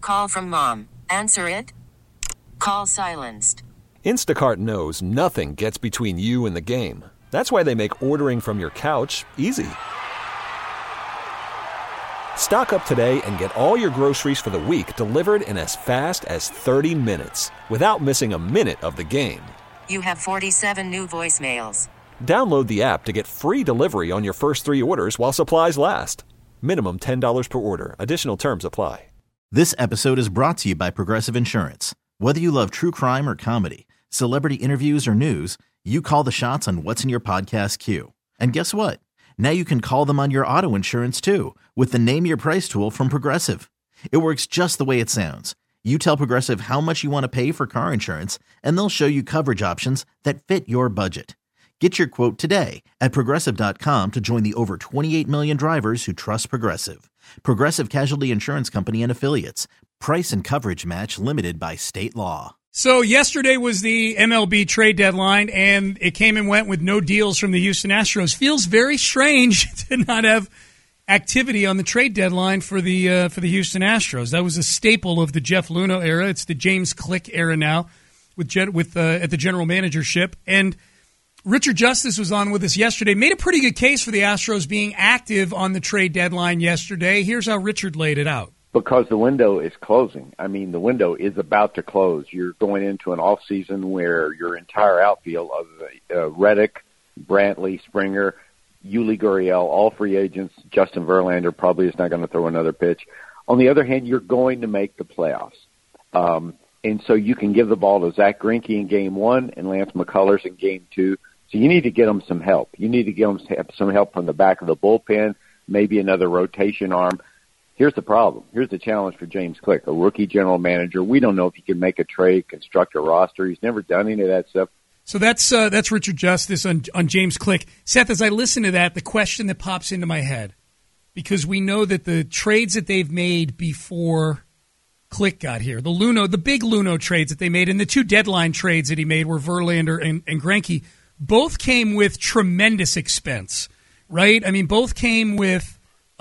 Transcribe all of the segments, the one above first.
Call from mom. Answer it. Call silenced. Instacart knows nothing gets between you and the game. That's why they make ordering from your couch easy. Stock up today and get all your groceries for the week delivered in as fast as 30 minutes without missing a minute of the game. You have 47 new voicemails. Download the app to get free delivery on your first 3 orders while supplies last. Minimum $10 per order. Additional terms apply. This episode is brought to you by Progressive Insurance. Whether you love true crime or comedy, celebrity interviews or news, you call the shots on what's in your podcast queue. And guess what? Now you can call them on your auto insurance too with the Name Your Price tool from Progressive. It works just the way it sounds. You tell Progressive how much you want to pay for car insurance, and they'll show you coverage options that fit your budget. Get your quote today at Progressive.com to join the over 28 million drivers who trust Progressive. Progressive Casualty Insurance Company and Affiliates. Price and coverage match limited by state law. So yesterday was the MLB trade deadline, and it came and went with no deals from the Houston Astros. Feels very strange to not have activity on the trade deadline for the Houston Astros. That was a staple of the Jeff Luhnow era. It's the James Click era now with at the general managership. And Richard Justice was on with us yesterday, made a pretty good case for the Astros being active on the trade deadline yesterday. Here's how Richard laid it out. Because the window is closing. I mean, the window is about to close. You're going into an off season where your entire outfield of Reddick, Brantley, Springer, Yuli Gurriel, all free agents. Justin Verlander probably is not going to throw another pitch. On the other hand, you're going to make the playoffs. And so you can give the ball to Zach Greinke in Game 1 and Lance McCullers in Game 2. So you need to get them some help. You need to get them some help from the back of the bullpen, maybe another rotation arm. Here's the problem. Here's the challenge for James Click, a rookie general manager. We don't know if he can make a trade, construct a roster. He's never done any of that stuff. So that's Richard Justice on James Click. Seth, as I listen to that, the question that pops into my head, because we know that the trades that they've made before Click got here, the big Luhnow trades that they made, and the 2 deadline trades that he made were Verlander and Greinke, both came with tremendous expense, right? I mean, both came with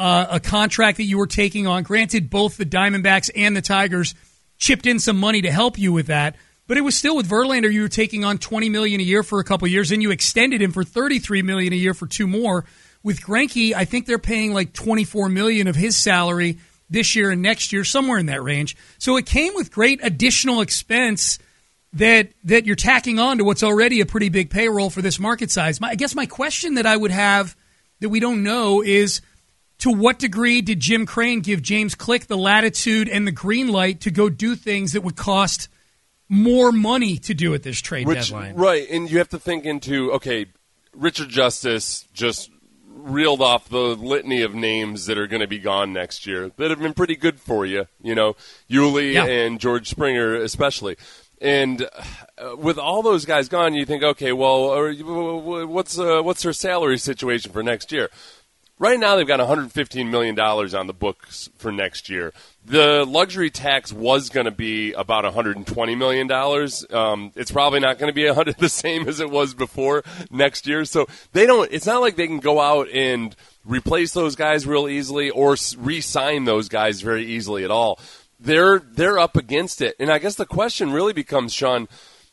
a contract that you were taking on. Granted, both the Diamondbacks and the Tigers chipped in some money to help you with that, but it was still with Verlander, you were taking on $20 million a year for a couple of years, and you extended him for $33 million a year for 2 more. With Greinke, I think they're paying like $24 million of his salary this year and next year, somewhere in that range. So it came with great additional expense that you're tacking on to what's already a pretty big payroll for this market size. I guess my question that I would have that we don't know is, to what degree did Jim Crane give James Click the latitude and the green light to go do things that would cost more money to do at this trade deadline? Right, and you have to think into, okay, Richard Justice just reeled off the litany of names that are going to be gone next year that have been pretty good for you, Yuli and George Springer especially. And with all those guys gone, you think, okay, well, what's their salary situation for next year? Right now, they've got $115 million on the books for next year. The luxury tax was going to be about $120 million. It's probably not going to be the same as it was before next year. So it's not like they can go out and replace those guys real easily or re-sign those guys very easily at all. They're up against it. And I guess the question really becomes, Sean,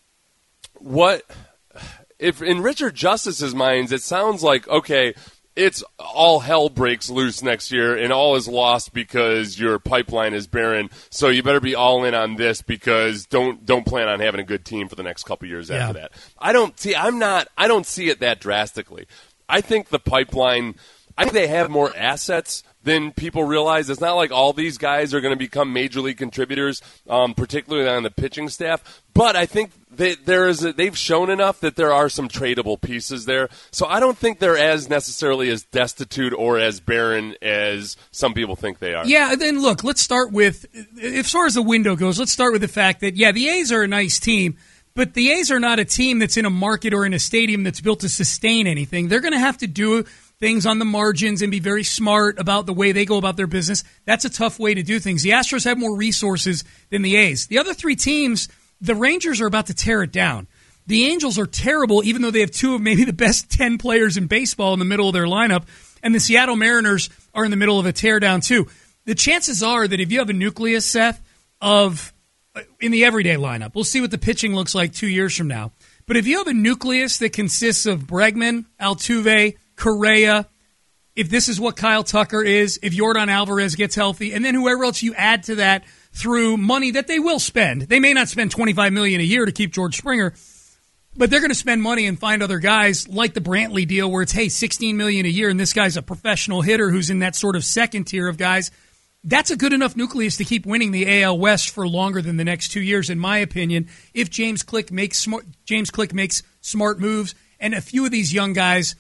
if in Richard Justice's minds, it sounds like, okay, it's all hell breaks loose next year and all is lost because your pipeline is barren. So you better be all in on this because don't plan on having a good team for the next couple years after that. I don't see it that drastically. I think the pipeline, I think they have more assets than people realize. It's not like all these guys are going to become major league contributors, particularly on the pitching staff. But I think they've shown enough that there are some tradable pieces there. So I don't think they're as necessarily as destitute or as barren as some people think they are. Yeah, then look, let's start with, as far as the window goes, let's start with the fact that, the A's are a nice team, but the A's are not a team that's in a market or in a stadium that's built to sustain anything. They're going to have to do things on the margins and be very smart about the way they go about their business. That's a tough way to do things. The Astros have more resources than the A's. The other 3 teams, the Rangers are about to tear it down. The Angels are terrible, even though they have 2 of maybe the best 10 players in baseball in the middle of their lineup. And the Seattle Mariners are in the middle of a teardown, too. The chances are that if you have a nucleus, Seth, in the everyday lineup. We'll see what the pitching looks like 2 years from now. But if you have a nucleus that consists of Bregman, Altuve, Correa, if this is what Kyle Tucker is, if Yordan Alvarez gets healthy, and then whoever else you add to that through money that they will spend. They may not spend $25 million a year to keep George Springer, but they're going to spend money and find other guys like the Brantley deal where it's, hey, $16 million a year, and this guy's a professional hitter who's in that sort of second tier of guys. That's a good enough nucleus to keep winning the AL West for longer than the next 2 years, in my opinion, if James Click makes smart moves and a few of these young guys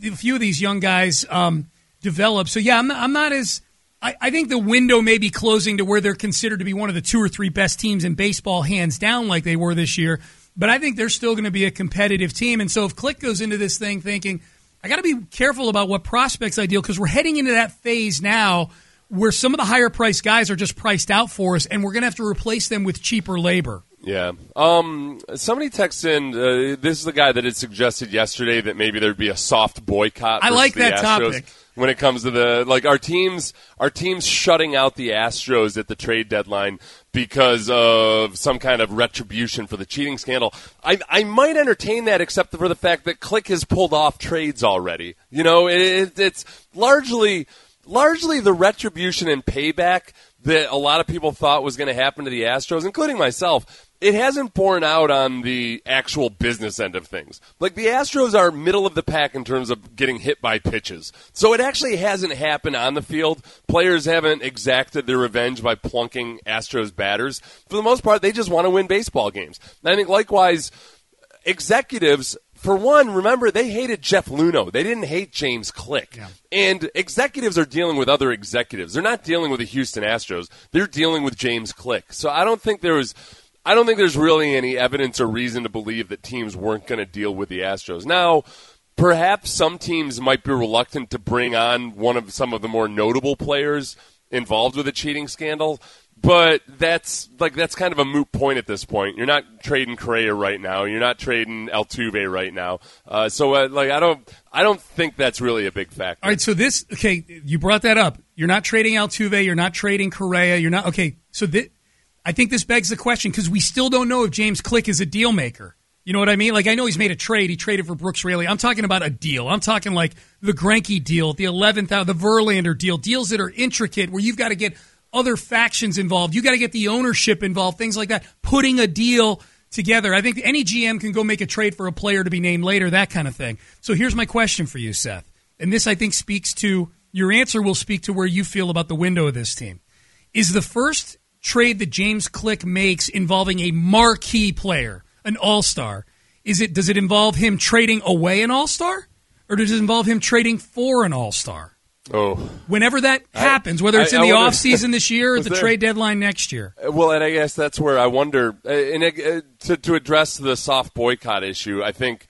develop. So, yeah, I'm not as – I think the window may be closing to where they're considered to be one of the 2 or 3 best teams in baseball, hands down, like they were this year. But I think they're still going to be a competitive team. And so if Click goes into this thing thinking, I got to be careful about what prospects I deal, because we're heading into that phase now where some of the higher-priced guys are just priced out for us, and we're going to have to replace them with cheaper labor. Yeah. Somebody texts in, this is the guy that had suggested yesterday that maybe there'd be a soft boycott. I like that topic. When it comes to our teams shutting out the Astros at the trade deadline because of some kind of retribution for the cheating scandal. I might entertain that, except for the fact that Click has pulled off trades already. You know, it's largely the retribution and payback that a lot of people thought was going to happen to the Astros, including myself. It hasn't borne out on the actual business end of things. Like, the Astros are middle of the pack in terms of getting hit by pitches. So it actually hasn't happened on the field. Players haven't exacted their revenge by plunking Astros batters. For the most part, they just want to win baseball games. And I think, likewise, executives, for one, remember, they hated Jeff Luhnow. They didn't hate James Click. Yeah. And executives are dealing with other executives. They're not dealing with the Houston Astros. They're dealing with James Click. So I don't think there's really any evidence or reason to believe that teams weren't going to deal with the Astros. Now, perhaps some teams might be reluctant to bring on some of the more notable players involved with a cheating scandal, but that's kind of a moot point at this point. You're not trading Correa right now. You're not trading Altuve right now. So I don't think that's really a big factor. All right, so you brought that up. You're not trading Altuve. You're not trading Correa. You're not so I think this begs the question, because we still don't know if James Click is a deal maker. You know what I mean? Like, I know he's made a trade. He traded for Brooks Raley. I'm talking about a deal. I'm talking like the Greinke deal, the 11th hour, the Verlander deal, deals that are intricate where you've got to get other factions involved. You got to get the ownership involved, things like that. Putting a deal together. I think any GM can go make a trade for a player to be named later, that kind of thing. So here's my question for you, Seth. And this, I think, speaks to your answer will speak to where you feel about the window of this team. Is the first trade that James Click makes involving a marquee player, an all-star, does it involve him trading away an all-star, or does it involve him trading for an all-star? Oh, whenever that happens, whether it's in the offseason this year or the trade deadline next year. Well, and I guess that's where I wonder, to address the soft boycott issue, I think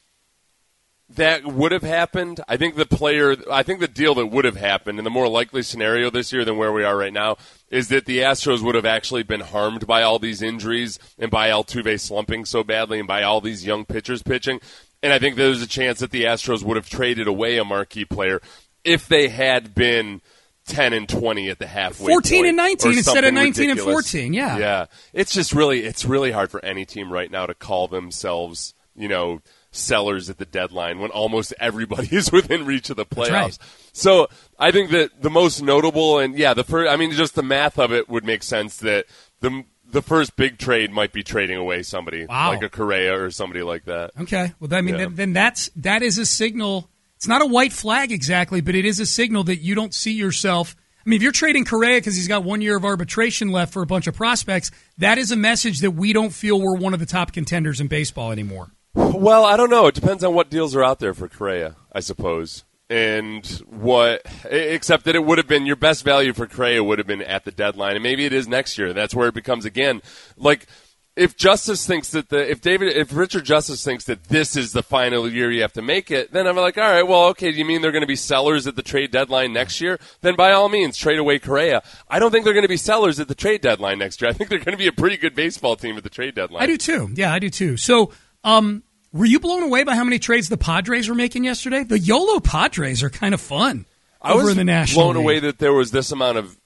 that would have happened. I think the deal that would have happened in the more likely scenario this year than where we are right now is that the Astros would have actually been harmed by all these injuries and by Altuve slumping so badly and by all these young pitchers pitching. And I think there's a chance that the Astros would have traded away a marquee player if they had been 10-20 at the halfway 14 and 19 instead of 19 ridiculous. And 14, yeah. Yeah. It's really hard for any team right now to call themselves, sellers at the deadline when almost everybody is within reach of the playoffs. Right. So I think that the most notable just the math of it would make sense that the first big trade might be trading away somebody like a Correa or somebody like that. Okay. Well, then that is a signal. It's not a white flag exactly, but it is a signal that you don't see yourself. I mean, if you're trading Correa because he's got 1 year of arbitration left for a bunch of prospects, that is a message that we don't feel we're one of the top contenders in baseball anymore. Well, I don't know. It depends on what deals are out there for Correa, I suppose. Except that it would have been your best value for Correa would have been at the deadline, and maybe it is next year. That's where it becomes again like if Justice thinks that if Richard Justice thinks that this is the final year you have to make it, then I'm like, all right, well, okay, do you mean they're going to be sellers at the trade deadline next year? Then by all means, trade away Correa. I don't think they're going to be sellers at the trade deadline next year. I think they're going to be a pretty good baseball team at the trade deadline. I do too. Yeah, I do too. So, were you blown away by how many trades the Padres were making yesterday? The YOLO Padres are kind of fun. I was in the National blown League. away that there was this amount of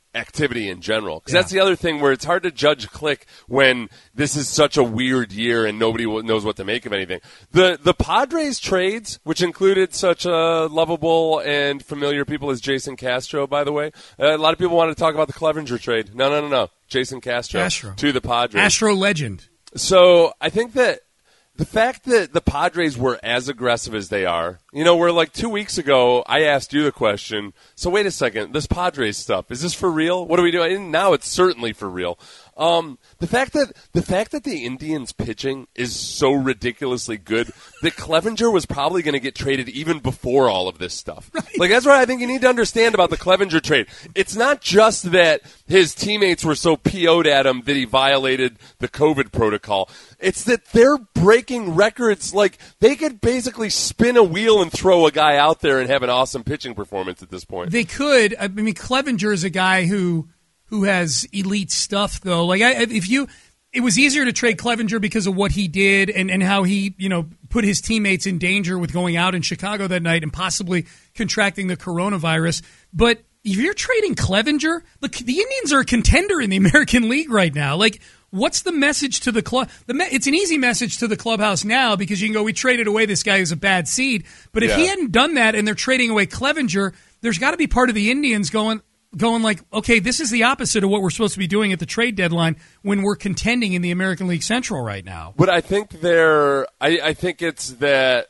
activity in general. Because that's the other thing where it's hard to judge Click when this is such a weird year and nobody knows what to make of anything. The Padres trades, which included such lovable and familiar people as Jason Castro, by the way. A lot of people wanted to talk about the Clevenger trade. No. Jason Castro to the Padres. Astro legend. So I think that the fact that the Padres were as aggressive as they are, where like 2 weeks ago I asked you the question, so wait a second, this Padres stuff, is this for real? What are we doing? And now it's certainly for real. The fact that the Indians' pitching is so ridiculously good that Clevenger was probably going to get traded even before all of this stuff. Right. Like, that's what I think you need to understand about the Clevenger trade. It's not just that his teammates were so PO'd at him that he violated the COVID protocol. It's that they're breaking records. Like, they could basically spin a wheel and throw a guy out there and have an awesome pitching performance at this point. They could. I mean, Clevenger is a guy who has elite stuff, though. Like, it was easier to trade Clevenger because of what he did and how he, put his teammates in danger with going out in Chicago that night and possibly contracting the coronavirus. But if you're trading Clevenger, look, the Indians are a contender in the American League right now. Like, what's the message to the club? It's an easy message to the clubhouse now because you can go, we traded away this guy who's a bad seed. But if he hadn't done that and they're trading away Clevenger, there's got to be part of the Indians going like, okay, this is the opposite of what we're supposed to be doing at the trade deadline when we're contending in the American League Central right now. But I think I think it's that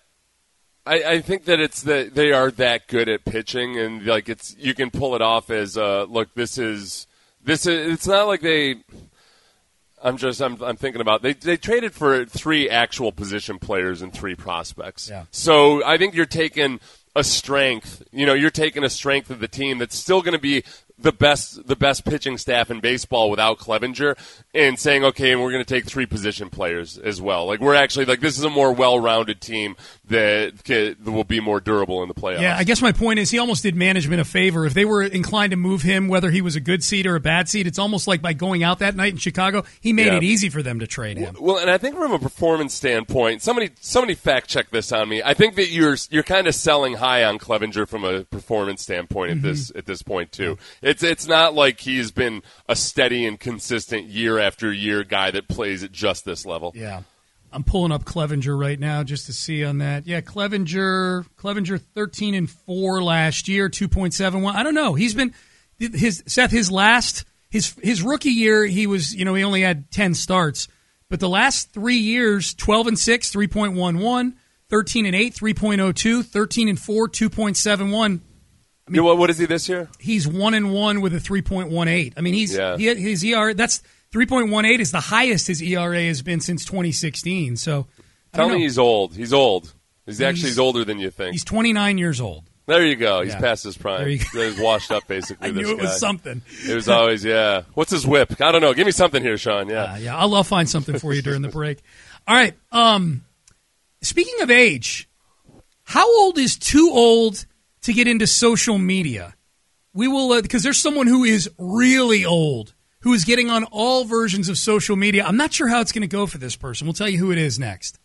they are that good at pitching, and like you can pull it off as look, this is it's not like they. I'm thinking about they traded for 3 actual position players and 3 prospects. Yeah. So I think you're taking a strength. You're taking a strength of the team that's still going to be the best pitching staff in baseball without Clevenger, and saying, okay, and we're going to take 3 position players as well. Like, we're actually like, this is a more well-rounded team that will be more durable in the playoffs. Yeah, I guess my point is he almost did management a favor. If they were inclined to move him, whether he was a good seed or a bad seed, it's almost like by going out that night in Chicago, he made it easy for them to trade him. Well, and I think from a performance standpoint, somebody fact check this on me. I think that you're kind of selling high on Clevenger from a performance standpoint at this point too. It's not like he's been a steady and consistent year after year guy that plays at just this level. Yeah. I'm pulling up Clevenger right now just to see on that. Yeah, Clevenger 13-4 last year, 2.71. I don't know. He's been his rookie year, he was, he only had 10 starts, but the last 3 years, 12-6, 3.11, 13-8, 3.02, 13-4, 2.71. I mean, what is he this year? He's 1-1 with a 3.18. I mean, his ERA, that's 3.18 is the highest his ERA has been since 2016. So tell me he's old. He's old. He's older than you think. He's 29 years old. There you go. He's past his prime. He's washed up, basically. I knew it was something. It was always, What's his whip? I don't know. Give me something here, Sean. I'll find something for you during the break. All right. Speaking of age, how old is too old to get into social media? We will, because there's someone who is really old who is getting on all versions of social media. I'm not sure how it's going to go for this person. We'll tell you who it is next.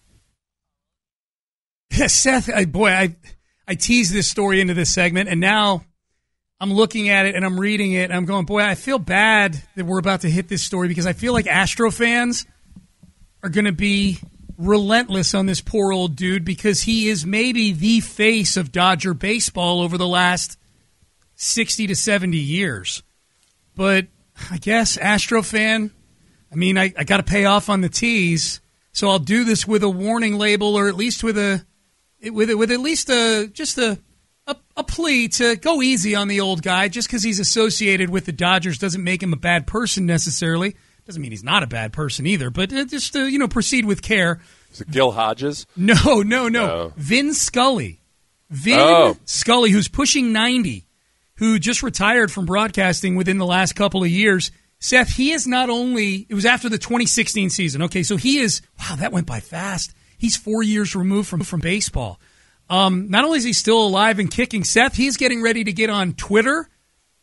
Yeah, Seth, I teased this story into this segment, and now I'm looking at it and I'm reading it, and I'm going, boy, I feel bad that we're about to hit this story because I feel like Astro fans are going to be relentless on this poor old dude because he is maybe the face of Dodger baseball over the last 60 to 70 years. But I guess Astro fan, I got to pay off on the tease, so I'll do this with a warning label, or at least with at least a plea to go easy on the old guy. Just because he's associated with the Dodgers doesn't make him a bad person necessarily. Doesn't mean he's not a bad person either, but just proceed with care. Is it Gil Hodges? No. Vin Scully. Scully, who's pushing 90, who just retired from broadcasting within the last couple of years. Seth, he is not only, it was after the 2016 season. Okay, so he is, wow, that went by fast. He's 4 years removed from baseball. Not only is he still alive and kicking, Seth, he's getting ready to get on Twitter,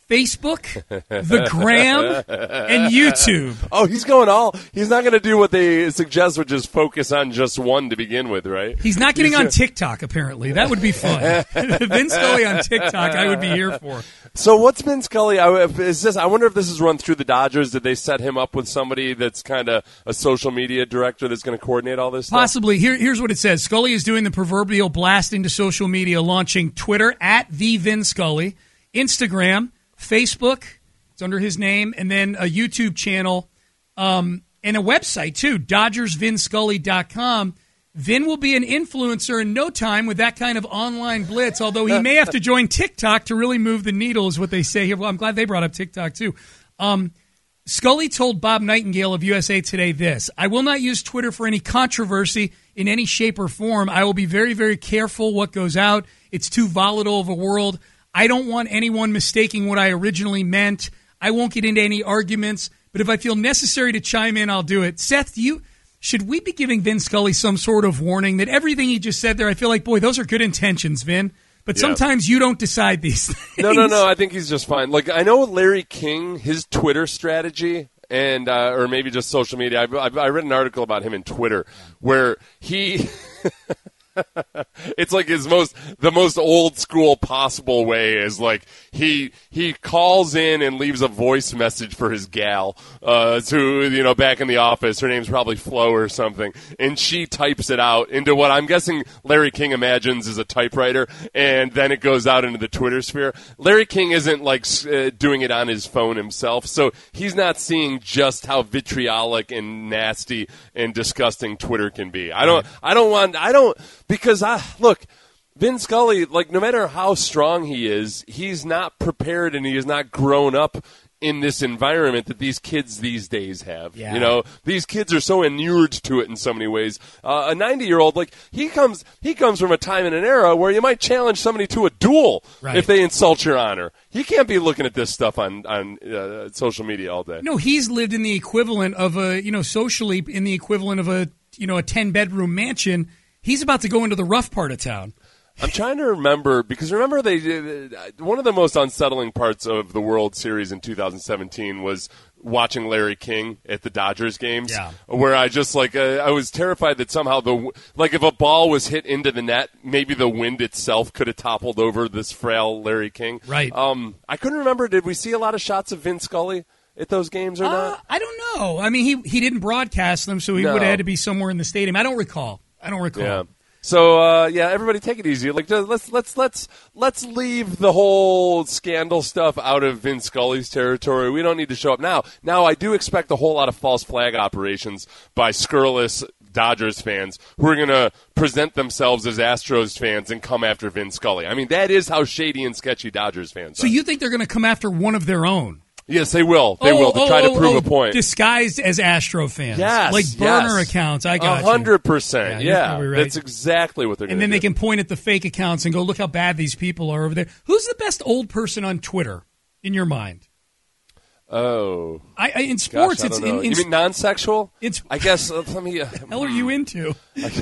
Facebook, the Gram, and YouTube. Oh, he's not going to do what they suggest, which is focus on just one to begin with, right? He's not getting on TikTok, apparently. That would be fun. Vin Scully on TikTok, I would be here for. So what's Vin Scully? I wonder if this is run through the Dodgers. Did they set him up with somebody that's kind of a social media director that's going to coordinate all this stuff? Possibly. Here's what it says. Scully is doing the proverbial blast into social media, launching Twitter at the Vin Scully, Instagram, Facebook, it's under his name, and then a YouTube channel and a website, too, DodgersVinScully.com. Vin will be an influencer in no time with that kind of online blitz, although he may have to join TikTok to really move the needle, is what they say here. Well, I'm glad they brought up TikTok, too. Scully told Bob Nightingale of USA Today this: I will not use Twitter for any controversy in any shape or form. I will be very, very careful what goes out. It's too volatile of a world. I don't want anyone mistaking what I originally meant. I won't get into any arguments, but if I feel necessary to chime in, I'll do it. Seth, should we be giving Vin Scully some sort of warning that everything he just said there, I feel like, boy, those are good intentions, Vin, but sometimes you don't decide these things. No, I think he's just fine. Like, I know Larry King, his Twitter strategy, and or maybe just social media. I read an article about him in Twitter where he... It's like the most old school possible way is like he calls in and leaves a voice message for his gal to back in the office. Her name's probably Flo or something, and she types it out into what I'm guessing Larry King imagines is a typewriter, and then it goes out into the Twitter sphere. Larry King isn't like doing it on his phone himself, so he's not seeing just how vitriolic and nasty and disgusting Twitter can be. Because, look, Vin Scully, like, no matter how strong he is, he's not prepared and he has not grown up in this environment that these kids these days have. Yeah. These kids are so inured to it in so many ways. A 90-year-old, like, he comes from a time and an era where you might challenge somebody to a duel if they insult your honor. He can't be looking at this stuff on social media all day. No, he's lived in the equivalent of socially in the equivalent of a 10-bedroom mansion. He's about to go into the rough part of town. I'm trying to remember, because remember one of the most unsettling parts of the World Series in 2017 was watching Larry King at the Dodgers games, where I just I was terrified that somehow if a ball was hit into the net, maybe the wind itself could have toppled over this frail Larry King. Right. I couldn't remember. Did we see a lot of shots of Vin Scully at those games or not? I don't know. I mean, he didn't broadcast them, so he would have had to be somewhere in the stadium. I don't recall. Yeah. So everybody take it easy. Like, let's leave the whole scandal stuff out of Vin Scully's territory. We don't need to show up now. Now, I do expect a whole lot of false flag operations by scurrilous Dodgers fans who are going to present themselves as Astros fans and come after Vin Scully. I mean, that is how shady and sketchy Dodgers fans are. So you think they're going to come after one of their own? Yes, they will. They will to try to prove a point. Disguised as Astro fans. Yes. Like burner accounts. I got 100%. Yeah. Right. That's exactly what they're going to do. And then they can point at the fake accounts and go, look how bad these people are over there. Who's the best old person on Twitter, in your mind? Oh. In sports, gosh, I don't know. You mean non-sexual? I guess, let me... What the hell are you into?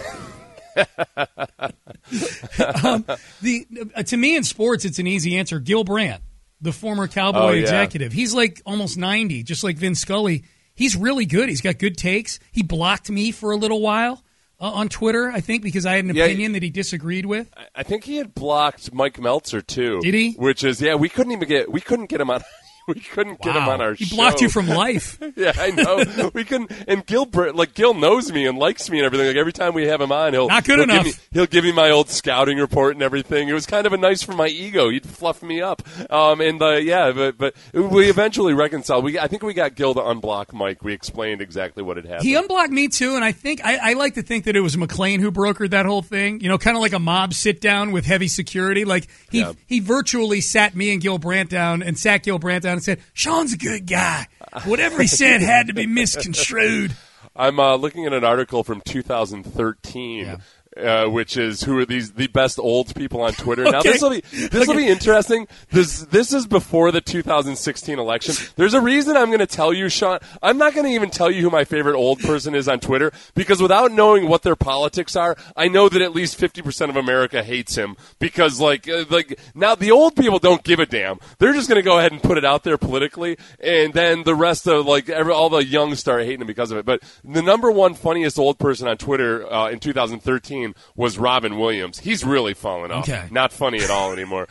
To me, in sports, it's an easy answer. Gil Brandt. The former Cowboy executive. He's like almost 90, just like Vin Scully. He's really good. He's got good takes. He blocked me for a little while on Twitter, I think, because I had an opinion that he disagreed with. I think he had blocked Mike Meltzer, too. Did he? Which is, we couldn't get him on... We couldn't get him on our show. He blocked you from life. Yeah, I know. We couldn't. And Gil knows me and likes me and everything. Like every time we have him on, he'll give me my old scouting report and everything. It was kind of nice for my ego. He'd fluff me up. But we eventually reconciled. I think we got Gil to unblock Mike. We explained exactly what had happened. He unblocked me too, and I think I like to think that it was McClain who brokered that whole thing. Kind of like a mob sit down with heavy security. Like he virtually sat me and Gil Brandt down and sat Gil Brandt down and said, Sean's a good guy. Whatever he said had to be misconstrued. I'm looking at an article from 2013 which is who are the best old people on Twitter. Now this will be interesting. This is before the 2016 election. There's a reason I'm going to tell you, Sean. I'm not going to even tell you who my favorite old person is on Twitter, because without knowing what their politics are, I know that at least 50% of America hates him, because like now the old people don't give a damn. They're just going to go ahead and put it out there politically, and then the rest of all the young start hating him because of it. But the number one funniest old person on Twitter in 2013 was Robin Williams. He's really fallen off. Okay. Not funny at all anymore.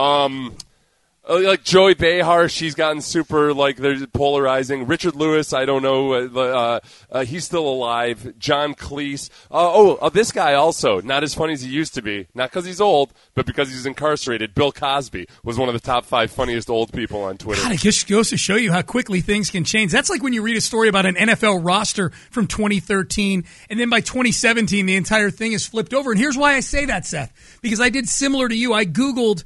Like Joey Behar, she's gotten super, they're polarizing. Richard Lewis, I don't know, he's still alive. John Cleese. This guy also, not as funny as he used to be. Not because he's old, but because he's incarcerated. Bill Cosby was one of the top 5 funniest old people on Twitter. God, it just goes to show you how quickly things can change. That's like when you read a story about an NFL roster from 2013, and then by 2017, the entire thing is flipped over. And here's why I say that, Seth, because I did similar to you. I Googled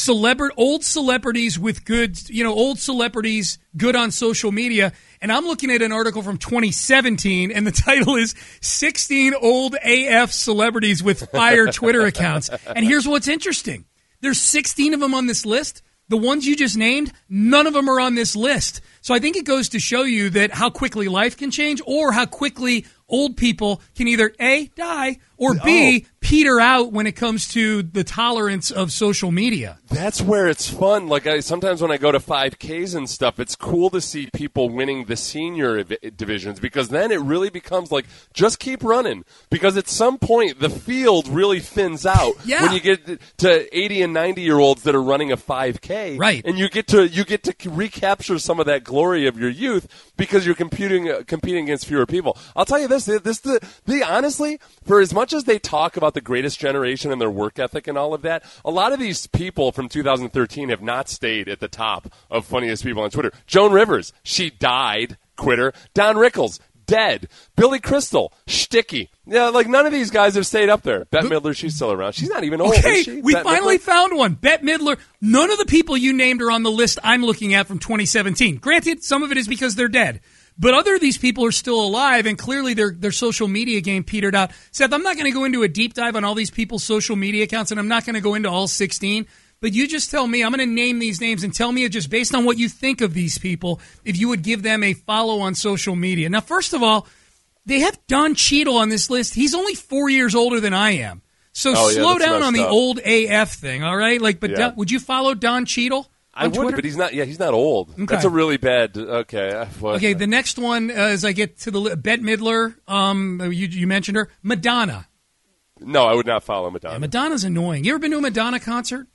old celebrities with good, old celebrities good on social media, and I'm looking at an article from 2017, and the title is 16 Old AF Celebrities with Fire Twitter Accounts. And here's what's interesting. There's 16 of them on this list. The ones you just named, none of them are on this list. So I think it goes to show you that how quickly life can change, or how quickly old people can either A, die, or B, peter out when it comes to the tolerance of social media. That's where it's fun. Sometimes when I go to 5Ks and stuff, it's cool to see people winning the senior divisions, because then it really becomes just keep running. Because at some point, the field really thins out when you get to 80 and 90-year-olds that are running a 5K. Right. And you get to recapture some of that glory of your youth, because you're competing against fewer people. I'll tell you this, honestly, for as much as they talk about the greatest generation and their work ethic and all of that, a lot of these people from 2013 have not stayed at the top of funniest people on Twitter. Joan Rivers, she died, quitter. Don Rickles, dead. Billy Crystal, shticky. Yeah, none of these guys have stayed up there. Bette Midler, she's still around. She's not even old, okay, is she? We finally found one. Bette Midler. None of the people you named are on the list I'm looking at from 2017. Granted, some of it is because they're dead. But other of these people are still alive, and clearly their social media game petered out. Seth, I'm not going to go into a deep dive on all these people's social media accounts, and I'm not going to go into all 16. But you just tell me, I'm going to name these names, and tell me just based on what you think of these people, if you would give them a follow on social media. Now, first of all, they have Don Cheadle on this list. He's only 4 years older than I am. So slow down on the old AF thing, all right? Would you follow Don Cheadle? I would, Twitter? But he's not. Yeah, he's not old. Okay. That's a really bad. Okay. Okay. The next one, as I get to the Bette Midler, you mentioned her, Madonna. No, I would not follow Madonna. Yeah, Madonna's annoying. You ever been to a Madonna concert?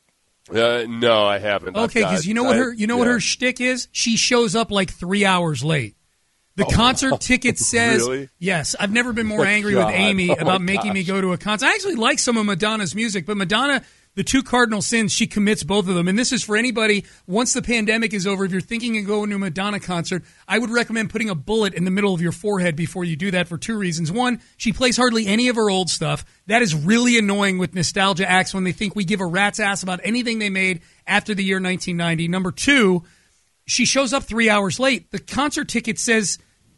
No, I haven't. Okay, because you know what her shtick is? She shows up 3 hours late. The concert ticket says, really? Yes, I've never been more angry with Amy about making me go to a concert. I actually like some of Madonna's music, but Madonna, the 2 cardinal sins, she commits both of them. And this is for anybody, once the pandemic is over, if you're thinking of going to a Madonna concert, I would recommend putting a bullet in the middle of your forehead before you do that for 2 reasons. One, she plays hardly any of her old stuff. That is really annoying with nostalgia acts when they think we give a rat's ass about anything they made after the year 1990. Number 2, she shows up 3 hours late. The concert ticket says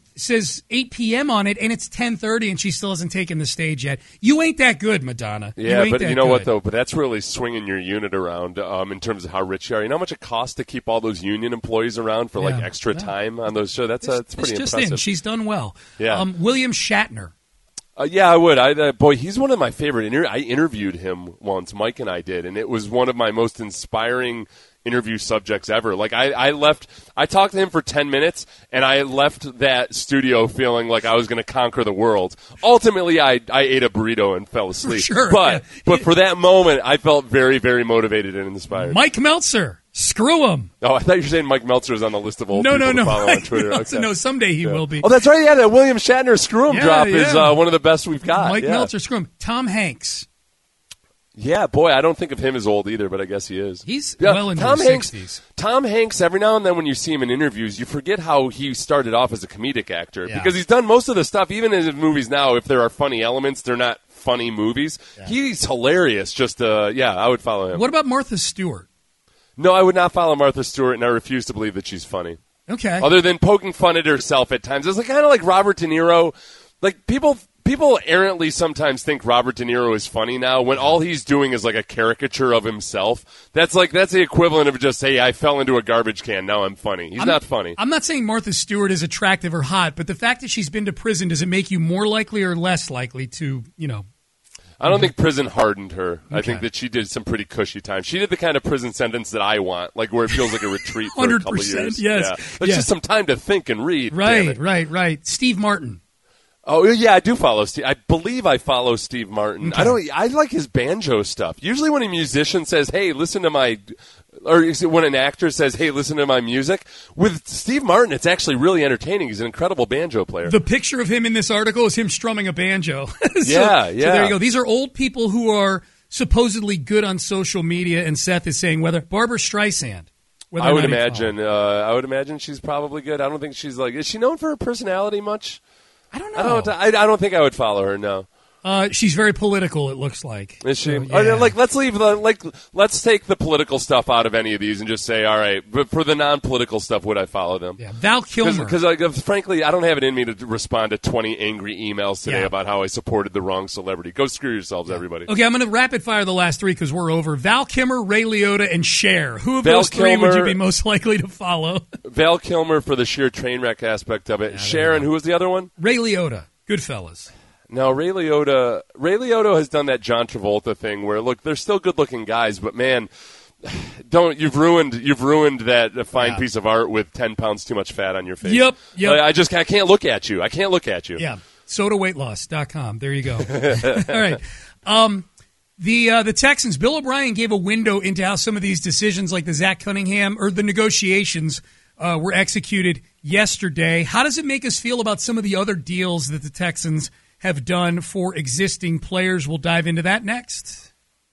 8 p.m. on it, and it's 10:30, and she still hasn't taken the stage yet. You ain't that good, Madonna. Yeah, but you know what, though? But that's really swinging your unit around in terms of how rich you are. You know how much it costs to keep all those union employees around for extra time on those shows? That's pretty impressive. She's done well. Yeah. William Shatner. Yeah, I would. Boy, he's one of my favorite. I interviewed him once. Mike and I did, and it was one of my most inspiring interview subjects ever. I talked to him for 10 minutes, and I left that studio feeling like I was going to conquer the world. Ultimately, I ate a burrito and fell asleep. Sure, but for that moment, I felt very, very motivated and inspired. Mike Meltzer. Screw him. Oh, I thought you were saying Mike Meltzer is on the list of old people to follow on Twitter. Okay. No, someday he will be. Oh, that's right. Yeah, that William Shatner Screw him drop is one of the best we've got. Mike Meltzer, Screw him. Tom Hanks. Yeah, boy, I don't think of him as old either, but I guess he is. He's well into his 60s. Tom Hanks, every now and then when you see him in interviews, you forget how he started off as a comedic actor. Yeah. Because he's done most of the stuff, even in his movies now, if there are funny elements, they're not funny movies. Yeah. He's hilarious. I would follow him. What about Martha Stewart? No, I would not follow Martha Stewart, and I refuse to believe that she's funny. Okay. Other than poking fun at herself at times. It's kind of like Robert De Niro. People people errantly sometimes think Robert De Niro is funny now when all he's doing is like a caricature of himself. That's the equivalent of just, hey, I fell into a garbage can, now I'm funny. He's not funny. I'm not saying Martha Stewart is attractive or hot, but the fact that she's been to prison, does it make you more likely or less likely to, I don't think prison hardened her. Okay. I think that she did some pretty cushy time. She did the kind of prison sentence that I want, like where it feels like a retreat for a couple of years. Yes. Yeah. But just some time to think and read. Right. Steve Martin. Oh, yeah, I do follow Steve. I believe I follow Steve Martin. Okay. I like his banjo stuff. Usually when a musician says, hey, listen to my... Or when an actor says, hey, listen to my music, with Steve Martin, it's actually really entertaining. He's an incredible banjo player. The picture of him in this article is him strumming a banjo. So yeah. So there you go. These are old people who are supposedly good on social media, and Seth is saying whether Barbara Streisand. I would imagine she's probably good. I don't think she's like... Is she known for her personality much? I don't know. I don't think I would follow her, no. She's very political, it looks like. Is she? So, yeah. Let's take the political stuff out of any of these and just say, all right, but for the non-political stuff, would I follow them? Yeah, Val Kilmer. Because frankly, I don't have it in me to respond to 20 angry emails today about how I supported the wrong celebrity. Go screw yourselves, everybody. Okay, I'm going to rapid fire the last three because we're over. Val Kilmer, Ray Liotta, and Cher. Who of those three would you be most likely to follow? Val Kilmer for the sheer train wreck aspect of it. Yeah, Cher, and who was the other one? Ray Liotta. Goodfellas. Now, Ray Liotta has done that John Travolta thing where, look, they're still good-looking guys, but man, you've ruined that fine piece of art with 10 pounds too much fat on your face. Yep. I can't look at you. I can't look at you. Yeah. SodaWeightLoss.com. There you go. All right. The Texans, Bill O'Brien gave a window into how some of these decisions, like the Zach Cunningham or the negotiations, were executed yesterday. How does it make us feel about some of the other deals that the Texans have done for existing players? We'll dive into that next.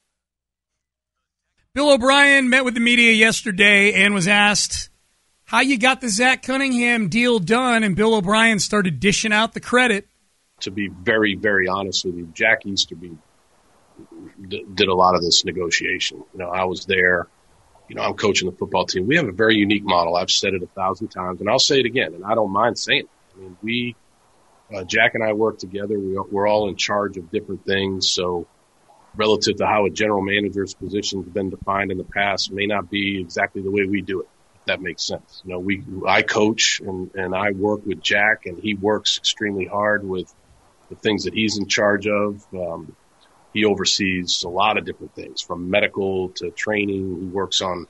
Bill O'Brien met with the media yesterday and was asked how you got the Zach Cunningham deal done, and Bill O'Brien started dishing out the credit. To be very, very honest with you, Jack Easterby did a lot of this negotiation. I was there. I'm coaching the football team. We have a very unique model. I've said it 1,000 times, and I'll say it again, and I don't mind saying it. Jack and I work together. We're all in charge of different things. So relative to how a general manager's position has been defined in the past may not be exactly the way we do it, if that makes sense. I coach and I work with Jack, and he works extremely hard with the things that he's in charge of. He oversees a lot of different things, from medical to training. He works on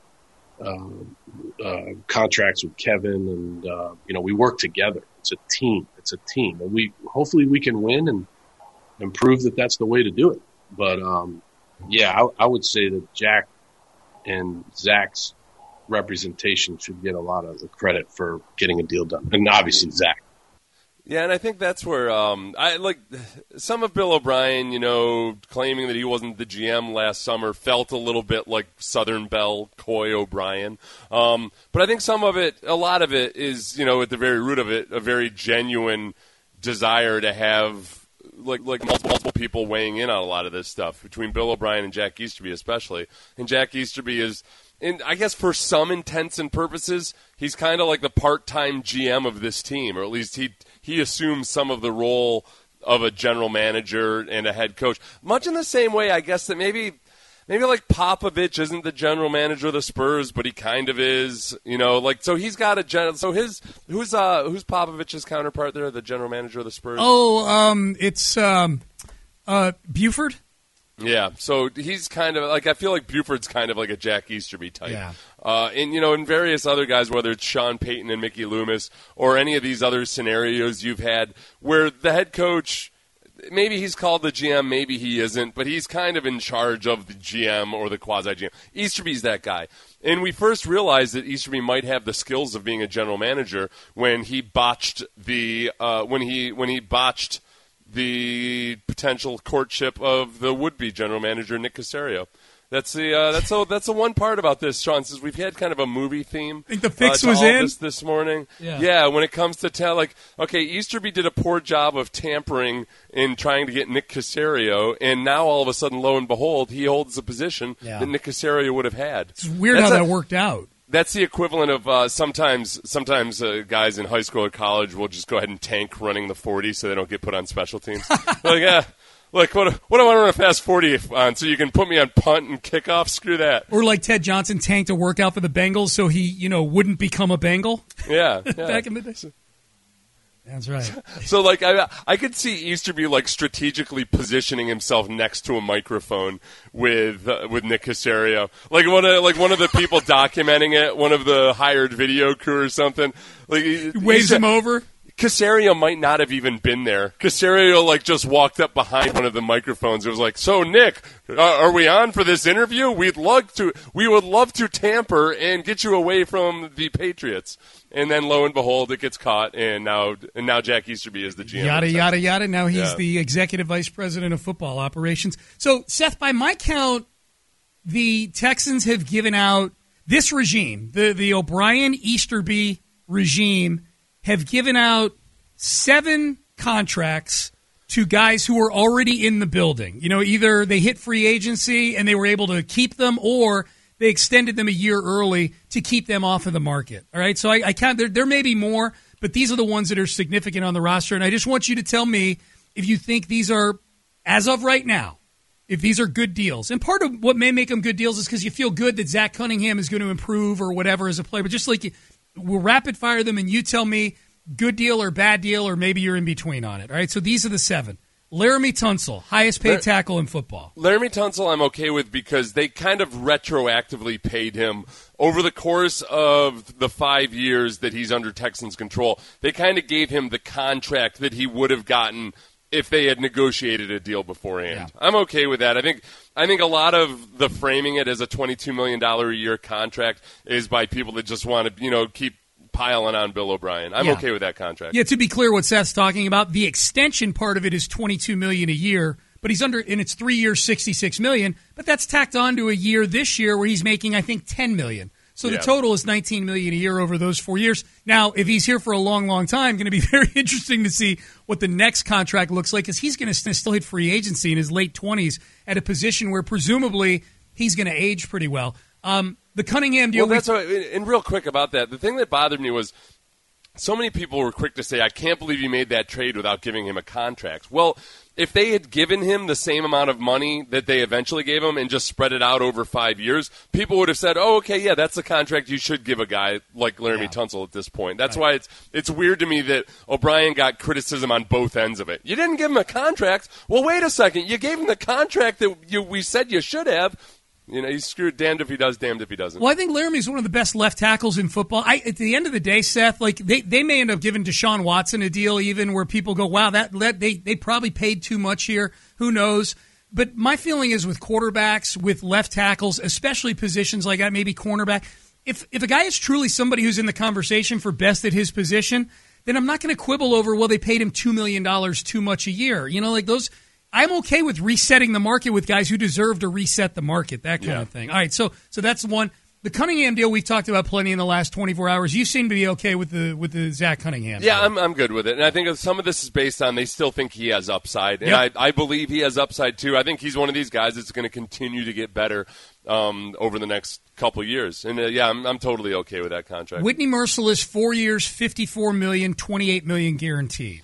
contracts with Kevin, and we work together. It's a team. And hopefully we can win and prove that that's the way to do it. But I would say that Jack and Zach's representation should get a lot of the credit for getting a deal done, and obviously Zach. Yeah, and I think that's where I like some of Bill O'Brien, claiming that he wasn't the GM last summer felt a little bit like Southern Belle, Coy O'Brien. But I think a lot of it is, at the very root of it, a very genuine desire to have like multiple people weighing in on a lot of this stuff between Bill O'Brien and Jack Easterby especially. And Jack Easterby is, I guess for some intents and purposes, he's kind of like the part-time GM of this team, or at least he assumes some of the role of a general manager and a head coach. Much in the same way, I guess, that maybe like Popovich isn't the general manager of the Spurs, but he kind of is, so he's got a who's Popovich's counterpart there, the general manager of the Spurs? It's Buford. Yeah, so he's kind of like, I feel like Buford's kind of like a Jack Easterby type. Yeah. And various other guys, whether it's Sean Payton and Mickey Loomis or any of these other scenarios you've had where the head coach, maybe he's called the GM, maybe he isn't, but he's kind of in charge of the GM or the quasi-GM. Easterby's that guy. And we first realized that Easterby might have the skills of being a general manager when he botched the the potential courtship of the would-be general manager Nick Caserio. That's the one part about this, Sean. Since we've had kind of a movie theme, I think the fix was in this morning. Yeah, when it comes to Easterby did a poor job of tampering in trying to get Nick Caserio, and now all of a sudden, lo and behold, he holds a position that Nick Caserio would have had. It's weird how that worked out. That's the equivalent of sometimes guys in high school or college will just go ahead and tank running the 40 so they don't get put on special teams. Like, what do I want to run a fast 40 on so you can put me on punt and kickoff? Screw that. Or like Ted Johnson tanked a workout for the Bengals so he, wouldn't become a Bengal. Yeah. Back in the day. That's right. So, like, I could see Easterby, like, strategically positioning himself next to a microphone with Nick Caserio. Like one of the people documenting it, one of the hired video crew or something. Like, he waves him over. Caserio might not have even been there. Caserio, like, just walked up behind one of the microphones. It was like, so, Nick, are we on for this interview? We would love to tamper and get you away from the Patriots. And then, lo and behold, it gets caught, and now Jack Easterby is the GM. Yada, yada, yada. Now he's the executive vice president of football operations. So, Seth, by my count, the Texans have given out this regime, the O'Brien-Easterby regime, have given out 7 contracts to guys who are already in the building. Either they hit free agency and they were able to keep them, or they extended them a year early to keep them off of the market. All right, so I count. There may be more, but these are the ones that are significant on the roster. And I just want you to tell me if you think these are, as of right now, if these are good deals. And part of what may make them good deals is because you feel good that Zach Cunningham is going to improve or whatever as a player. But just like we'll rapid fire them and you tell me good deal or bad deal, or maybe you're in between on it. All right, so these are the 7. Laramie Tunsil, highest paid tackle in football. Laramie Tunsil I'm okay with because they kind of retroactively paid him over the course of the 5 years that he's under Texans control. They kind of gave him the contract that he would have gotten if they had negotiated a deal beforehand. Yeah. I'm okay with that. I think a lot of the framing it as a $22 million a year contract is by people that just want to, keep piling on Bill O'Brien. I'm okay with that contract. Yeah, to be clear what Seth's talking about, the extension part of it is $22 million a year, but he's and it's 3 years, $66 million, but that's tacked on to a year this year where he's making, I think, $10 million. So the total is $19 million a year over those 4 years. Now, if he's here for a long, long time, going to be very interesting to see what the next contract looks like, because he's going to still hit free agency in his late 20s at a position where presumably he's going to age pretty well. The Cunningham deal. Well, and real quick about that, the thing that bothered me was so many people were quick to say, I can't believe you made that trade without giving him a contract. Well, if they had given him the same amount of money that they eventually gave him and just spread it out over 5 years, people would have said, oh, okay, yeah, that's the contract you should give a guy like Laramie Tunsil at this point. That's why it's weird to me that O'Brien got criticism on both ends of it. You didn't give him a contract. Well, wait a second. You gave him the contract that we said you should have. He's screwed. Damned if he does, damned if he doesn't. Well, I think Laramie's one of the best left tackles in football. At the end of the day, Seth, like they may end up giving Deshaun Watson a deal even where people go, wow, they probably paid too much here. Who knows? But my feeling is with quarterbacks, with left tackles, especially positions like that, maybe cornerback, if a guy is truly somebody who's in the conversation for best at his position, then I'm not going to quibble over, well, they paid him $2 million too much a year. Like those – I'm okay with resetting the market with guys who deserve to reset the market, that kind of thing. All right, so that's one. The Cunningham deal we've talked about plenty in the last 24 hours. You seem to be okay with the Zach Cunningham deal. Yeah, I'm good with it. And I think some of this is based on they still think he has upside. And I believe he has upside, too. I think he's one of these guys that's going to continue to get better over the next couple years. And, I'm totally okay with that contract. Whitney Mercilus, 4 years, $54 million, $28 million guaranteed.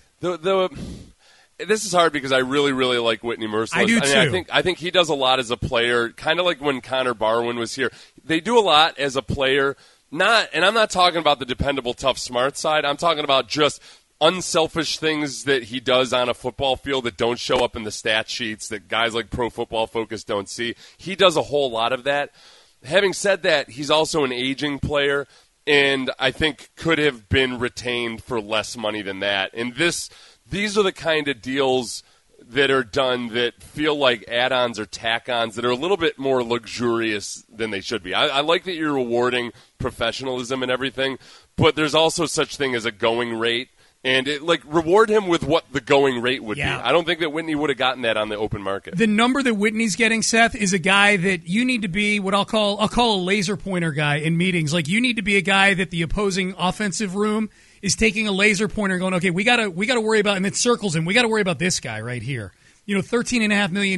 This is hard because I really, really like Whitney Mercilus. I do, too. I think he does a lot as a player, kind of like when Connor Barwin was here. They do a lot as a player, and I'm not talking about the dependable, tough, smart side. I'm talking about just unselfish things that he does on a football field that don't show up in the stat sheets that guys like Pro Football Focus don't see. He does a whole lot of that. Having said that, he's also an aging player, and I think could have been retained for less money than that. And these are the kind of deals that are done that feel like add-ons or tack-ons that are a little bit more luxurious than they should be. I like that you're rewarding professionalism and everything, but there's also such thing as a going rate. And reward him with what the going rate would be. I don't think that Whitney would have gotten that on the open market. The number that Whitney's getting, Seth, is a guy that you need to be what I'll call a laser pointer guy in meetings. Like you need to be a guy that the opposing offensive room is taking a laser pointer and going, okay, we gotta worry about, and it circles him. We got to worry about this guy right here. $13.5 million a year.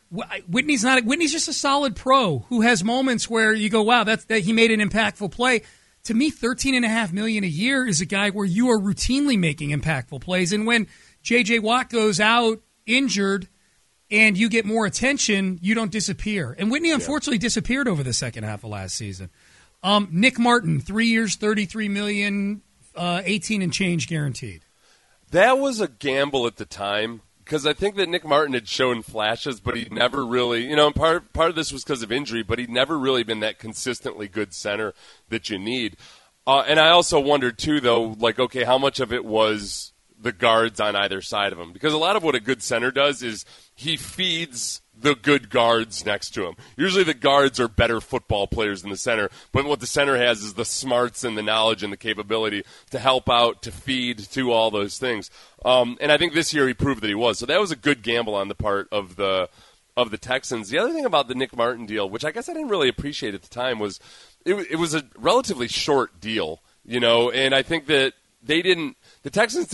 Whitney's just a solid pro who has moments where you go, wow, that he made an impactful play. To me, $13.5 million a year is a guy where you are routinely making impactful plays. And when J.J. Watt goes out injured and you get more attention, you don't disappear. And Whitney unfortunately disappeared over the second half of last season. Nick Martin, 3 years, $33 million, 18 and change guaranteed. That was a gamble at the time because I think that Nick Martin had shown flashes, but he never really, and part of this was because of injury, but he'd never really been that consistently good center that you need. And I also wondered too, though, like, okay, how much of it was the guards on either side of him? Because a lot of what a good center does is he feeds the good guards next to him. Usually the guards are better football players than the center, but what the center has is the smarts and the knowledge and the capability to help out, to feed, to all those things. And I think this year he proved that he was. So that was a good gamble on the part of the Texans. The other thing about the Nick Martin deal, which I guess I didn't really appreciate at the time, was it was a relatively short deal, and I think that the Texans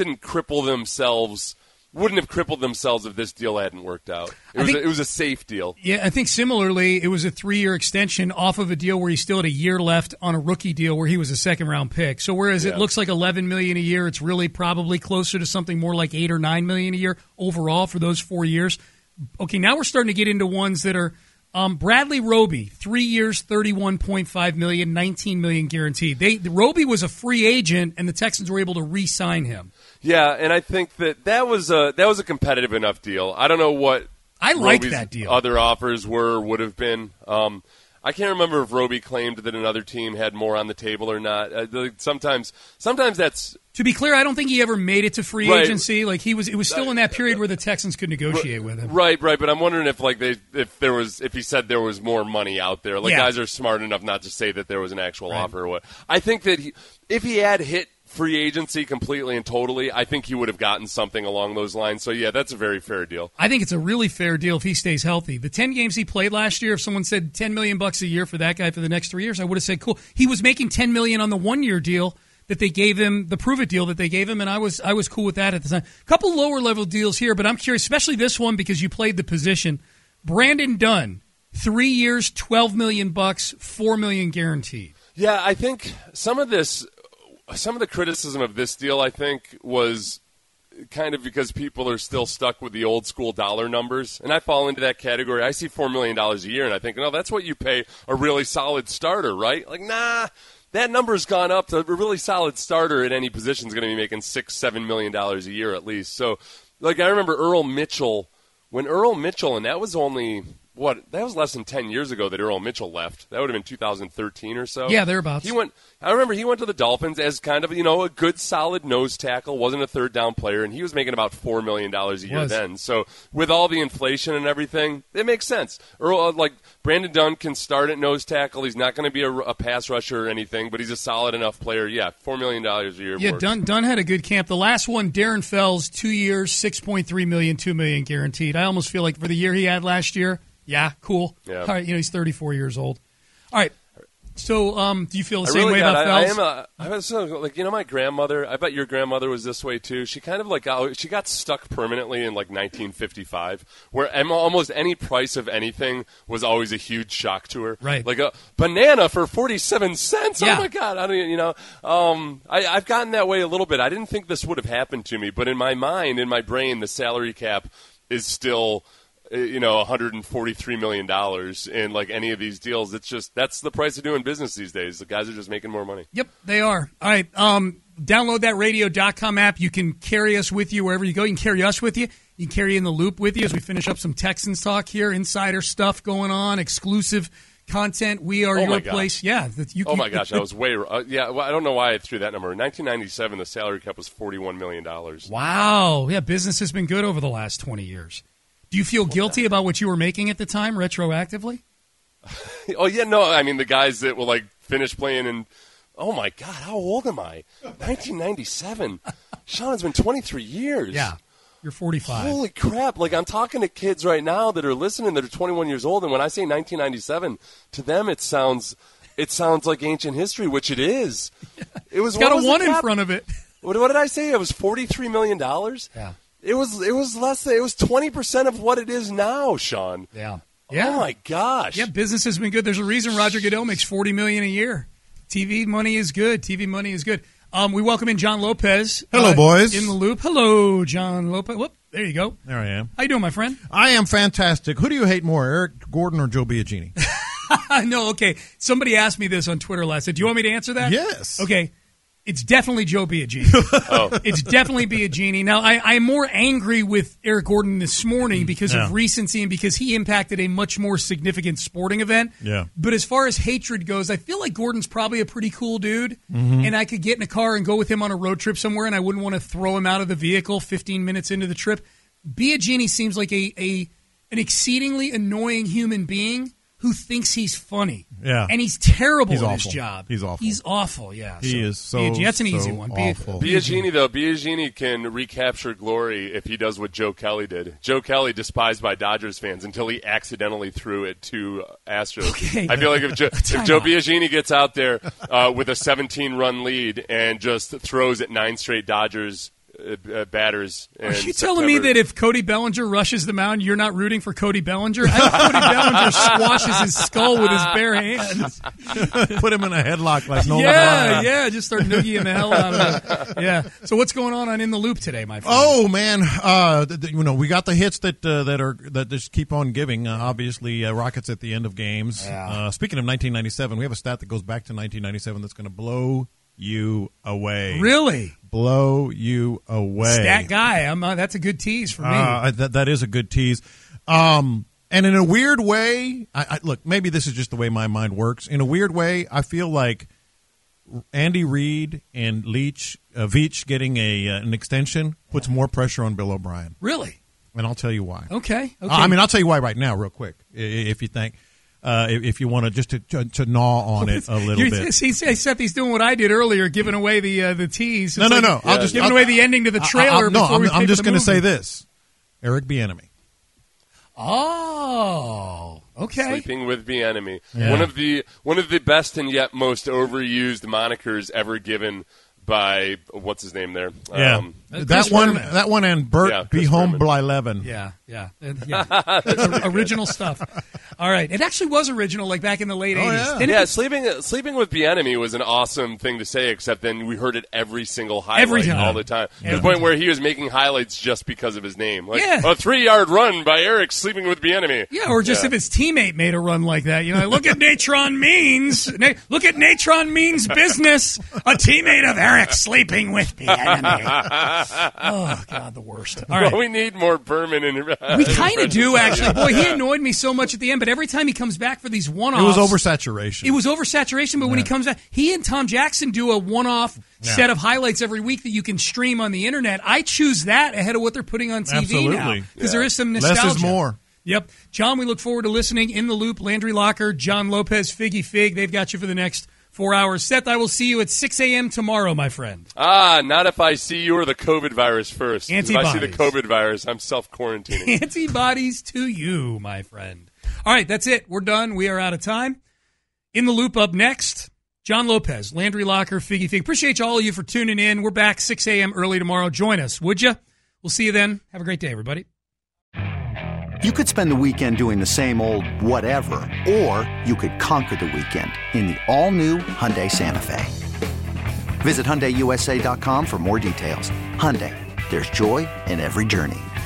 wouldn't have crippled themselves if this deal hadn't worked out. It was a safe deal. Yeah, I think similarly, it was a 3-year extension off of a deal where he still had a year left on a rookie deal where he was a second-round pick. So whereas it looks like $11 million a year, it's really probably closer to something more like $8 or $9 million a year overall for those 4 years. Okay, now we're starting to get into ones that are Bradley Roby, 3 years, $31.5 million, $19 million guaranteed. Roby was a free agent, and the Texans were able to re-sign him. Yeah, and I think that was a competitive enough deal. I don't know what Roby's that deal. Other offers would have been. I can't remember if Roby claimed that another team had more on the table or not. Sometimes that's. To be clear, I don't think he ever made it to free agency. Like it was still in that period where the Texans could negotiate with him. Right. But I'm wondering if if he said there was more money out there. Guys are smart enough not to say that there was an actual offer or what. I think that if he had hit free agency completely and totally, I think he would have gotten something along those lines. So, yeah, that's a very fair deal. I think it's a really fair deal if he stays healthy. The 10 games he played last year, if someone said $10 million a year for that guy for the next 3 years, I would have said, cool. He was making $10 million on the 1-year deal that they gave him, the Prove It deal that they gave him, and I was cool with that at the time. A couple lower-level deals here, but I'm curious, especially this one because you played the position. Brandon Dunn, 3 years, $12 million, $4 million guaranteed. Yeah, I think some of the criticism of this deal, I think, was kind of because people are still stuck with the old school dollar numbers, and I fall into that category. I see $4 million a year, and I think, no, that's what you pay a really solid starter, right? Like, nah, that number's gone up. A really solid starter at any position is going to be making $6-7 million a year at least. So, I remember Earl Mitchell, and that was only. That was less than 10 years ago that Earl Mitchell left. That would have been 2013 or so. Yeah, thereabouts. I remember he went to the Dolphins as kind of, a good, solid nose tackle, wasn't a third-down player, and he was making about $4 million a year then. So with all the inflation and everything, it makes sense. Brandon Dunn can start at nose tackle. He's not going to be a pass rusher or anything, but he's a solid enough player. Yeah, $4 million a year. Yeah, Dunn had a good camp. The last one, Darren Fells, 2 years, $6.3 million, $2 million guaranteed. I almost feel like for the year he had last year, yeah, cool. Yeah. All right, he's 34 years old. All right. So, do you feel the same way about Fells? My grandmother, I bet your grandmother was this way too. She kind of she got stuck permanently in 1955, where almost any price of anything was always a huge shock to her. Right. Like a banana for 47 cents. Yeah. Oh my God. I've gotten that way a little bit. I didn't think this would have happened to me, but in my mind, in my brain, the salary cap is still $143 million in any of these deals. It's just, that's the price of doing business these days. The guys are just making more money. Yep, they are. All right. Download that radio.com app. You can carry us with you wherever you go. You can carry us with you. You can carry In the Loop with you as we finish up some Texans talk here. Insider stuff going on. Exclusive content. We are your place. Yeah. Oh my gosh. I was way I don't know why I threw that number. In 1997, the salary cap was $41 million. Wow. Yeah. Business has been good over the last 20 years. Do you feel guilty about what you were making at the time, retroactively? Oh, yeah, no. I mean, the guys that will, finish playing in, oh, my God, how old am I? 1997. Sean, it's been 23 years. Yeah, you're 45. Holy crap. I'm talking to kids right now that are listening that are 21 years old, and when I say 1997, to them it sounds like ancient history, which it is. It was got a one in front of it. What did I say? It was $43 million? Yeah. It was less than, it was 20% of what it is now, Sean. Yeah. Oh my gosh. Yeah, business has been good. There's a reason Roger Goodell makes $40 million a year. TV money is good. We welcome in John Lopez. Hello, boys. In the Loop. Hello, John Lopez. Whoop, there you go. There I am. How you doing, my friend? I am fantastic. Who do you hate more, Eric Gordon or Joe Biagini? No, okay. Somebody asked me this on Twitter last night. Do you want me to answer that? Yes. Okay. It's definitely Joe Biagini. It's definitely Biagini. Now, I'm more angry with Eric Gordon this morning because of recency and because he impacted a much more significant sporting event. Yeah. But as far as hatred goes, I feel like Gordon's probably a pretty cool dude, and I could get in a car and go with him on a road trip somewhere, and I wouldn't want to throw him out of the vehicle 15 minutes into the trip. Biagini seems like an exceedingly annoying human being who thinks he's funny. Yeah. And he's terrible He's at awful. his job. He's awful. He's awful, yeah. He is so that's an easy one. awful. Biagini can recapture glory if he does what Joe Kelly did. Joe Kelly, despised by Dodgers fans until he accidentally threw it to Astros. Okay. I feel like if Joe Biagini gets out there with a 17-run lead and just throws at 9 straight Dodgers batters. Are you telling me that if Cody Bellinger rushes the mound, you're not rooting for Cody Bellinger? I hope Cody Bellinger squashes his skull with his bare hands. Put him in a headlock like no just start noogieing the hell out of him. Yeah. So what's going on In the Loop today, my friend? Oh man, we got the hits that just keep on giving. Obviously, Rockets at the end of games. Yeah. Speaking of 1997, we have a stat that goes back to 1997 that's going to blow you away. Really? Blow you away. Stat guy. That's a good tease for me. That is a good tease. And in a weird way, look, maybe this is just the way my mind works. In a weird way, I feel like Andy Reid and Veach getting an extension puts more pressure on Bill O'Brien. Really? And I'll tell you why. Okay. I'll tell you why right now, real quick, if you think. If you want to just to gnaw on it a little bit. See, Seth, he's doing what I did earlier, giving away the tease. No. I'll just giving away the ending to the trailer. I'm just going to say this: Eric Bieniemy. Oh, okay. Sleeping with Bieniemy. Yeah. One of the best and yet most overused monikers ever given by what's his name there? Yeah, that one, and Bert Be Home Blyleven. Yeah. Original stuff. All right, it actually was original, like back in the late '80s. Yeah, sleeping with Bieniemy was an awesome thing to say. Except then we heard it every single highlight all the time. To the point where he was making highlights just because of his name, like a 3-yard run by Eric sleeping with Bieniemy. Yeah, or just if his teammate made a run like that. Look at Natron Means. Look at Natron Means business. A teammate of Eric sleeping with Bieniemy. Oh God, the worst. All right, we need more Berman in. We kind of do, actually. Boy, he annoyed me so much at the end, but every time he comes back for these one-offs... It was oversaturation. But when he comes back... He and Tom Jackson do a one-off set of highlights every week that you can stream on the internet. I choose that ahead of what they're putting on TV now. Because there is some nostalgia. Less is more. Yep. John, we look forward to listening. In the Loop, Landry Locker, John Lopez, Figgy Fig. They've got you for the next 4 hours. Seth, I will see you at 6 a.m. tomorrow, my friend. Not if I see you or the COVID virus first. Antibodies. If I see the COVID virus, I'm self-quarantining. Antibodies to you, my friend. All right, that's it. We're done. We are out of time. In the Loop up next, John Lopez, Landry Locker, Figgy Fig. Appreciate all of you for tuning in. We're back 6 a.m. early tomorrow. Join us, would you? We'll see you then. Have a great day, everybody. You could spend the weekend doing the same old whatever, or you could conquer the weekend in the all-new Hyundai Santa Fe. Visit HyundaiUSA.com for more details. Hyundai, there's joy in every journey.